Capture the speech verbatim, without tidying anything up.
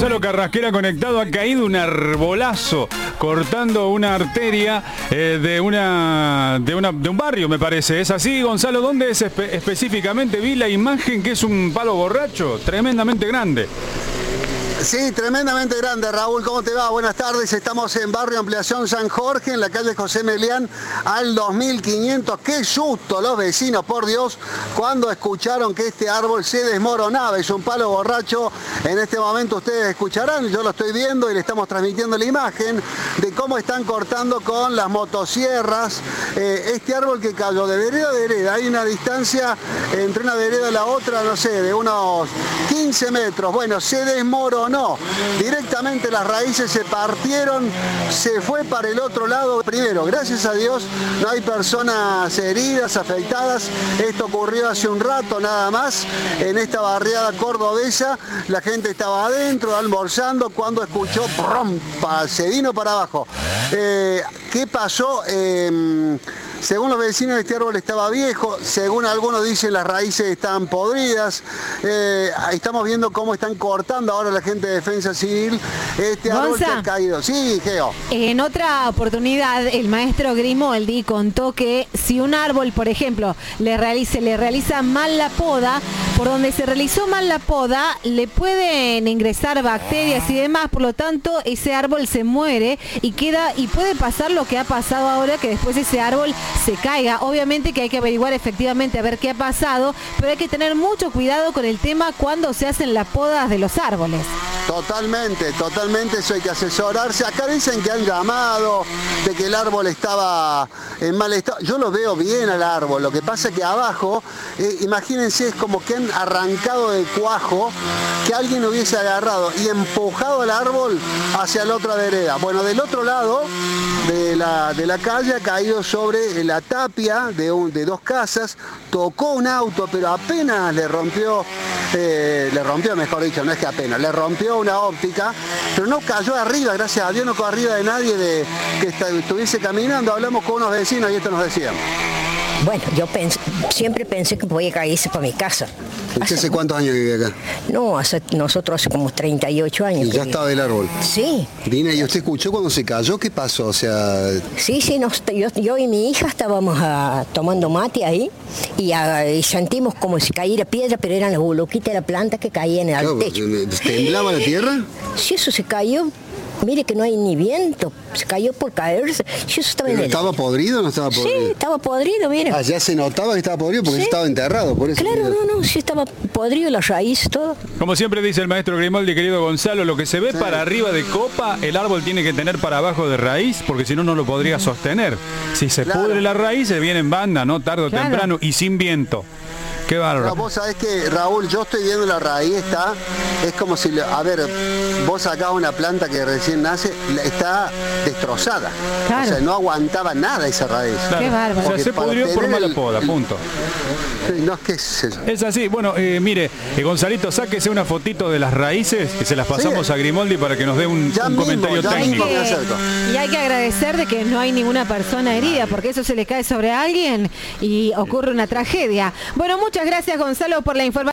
Gonzalo Carrasquera conectado. Ha caído un arbolazo cortando una arteria eh, de, una, de, una, de un barrio, me parece. ¿Es así, Gonzalo? ¿Dónde es espe específicamente? Vi la imagen, que es un palo borracho tremendamente grande. Sí, tremendamente grande, Raúl. ¿Cómo te va? Buenas tardes. Estamos en Barrio Ampliación San Jorge, en la calle José Melián, al dos mil quinientos. ¡Qué susto los vecinos, por Dios!, cuando escucharon que este árbol se desmoronaba. Es un palo borracho. En este momento ustedes escucharán, yo lo estoy viendo y le estamos transmitiendo la imagen de cómo están cortando con las motosierras eh, este árbol que cayó de vereda a vereda. Hay una distancia entre una vereda y la otra, no sé, de unos quince metros. Bueno, se desmoronó. No, directamente las raíces se partieron, se fue para el otro lado. Primero, gracias a Dios, no hay personas heridas, afectadas. Esto ocurrió hace un rato nada más, en esta barriada cordobesa. La gente estaba adentro, almorzando, cuando escuchó, ¡prompa!, se vino para abajo. Eh, ¿Qué pasó? Eh, Según los vecinos, este árbol estaba viejo, según algunos dicen las raíces estaban podridas. Eh, estamos viendo cómo están cortando ahora la gente de Defensa Civil este árbol Gonza, que ha caído. Sí, Geo. En otra oportunidad, el maestro Grimoldi contó que si un árbol, por ejemplo, le realiza, le realiza mal la poda, por donde se realizó mal la poda, le pueden ingresar bacterias y demás, por lo tanto, ese árbol se muere y queda, y puede pasar lo que ha pasado ahora, que después ese árbol se caiga. Obviamente que hay que averiguar efectivamente a ver qué ha pasado, pero hay que tener mucho cuidado con el tema cuando se hacen las podas de los árboles. Totalmente, totalmente, eso hay que asesorarse. Acá dicen que han llamado, de que el árbol estaba en mal estado. Yo lo veo bien al árbol, lo que pasa es que abajo, eh, imagínense, es como que han arrancado de cuajo, que alguien hubiese agarrado y empujado el árbol hacia la otra vereda. Bueno, del otro lado de la, de la calle ha caído sobre la tapia de, un, de dos casas, tocó un auto, pero apenas le rompió, eh, le rompió, mejor dicho, no es que apenas, le rompió una óptica, pero no cayó arriba, gracias a Dios no cayó arriba de nadie de, que estuviese caminando. Hablamos con unos vecinos y esto nos decían. Bueno, yo pensé, siempre pensé que podía caerse para mi casa. ¿Usted hace cuántos años vive acá? No, hace, nosotros hace como treinta y ocho años. ¿Y ya estaba el árbol? Sí. Dina, ¿y usted escuchó cuando se cayó? ¿Qué pasó? O sea... Sí, sí, nos, yo, yo y mi hija estábamos a, tomando mate ahí y, a, y sentimos como si cayera piedra, pero eran las boloquitas de la planta que caían en el Claro, techo. ¿temblaba la tierra? Sí, eso se cayó. Mire que no hay ni viento, se cayó por caerse. Yo estaba en el... ¿Estaba podrido o no estaba podrido? Sí, estaba podrido, mira. Ah, ya se notaba que estaba podrido porque Sí. estaba enterrado, por eso. Claro, no, no, sí estaba podrido la raíz, todo. Como siempre dice el maestro Grimoldi, querido Gonzalo, lo que se ve Sí. para arriba de copa, el árbol tiene que tener para abajo de raíz, porque si no, no lo podría sostener. Si se Claro. pudre la raíz, se viene en banda, ¿no? Tarde o Claro. temprano, y sin viento. Qué bárbaro. No, vos sabés que, Raúl, yo estoy viendo la raíz, está, es como si, a ver, vos sacás una planta que recién nace, la- está destrozada. Claro. O sea, no aguantaba nada esa raíz. Claro. Qué bárbaro. O sea, Porque se para pudrió por tener mala el- poda, punto. No, ¿qué es eso? Es así. Bueno, eh, mire, eh, Gonzalito, sáquese una fotito de las raíces, que se las pasamos Sí. a Grimoldi para que nos dé un, Ya un mismo, comentario ya Hay técnico. mismo. que- me acerco. y hay que agradecer de que no hay ninguna persona herida, porque eso se le cae sobre alguien y ocurre una tragedia. Bueno, muchas gracias, Gonzalo, por la información.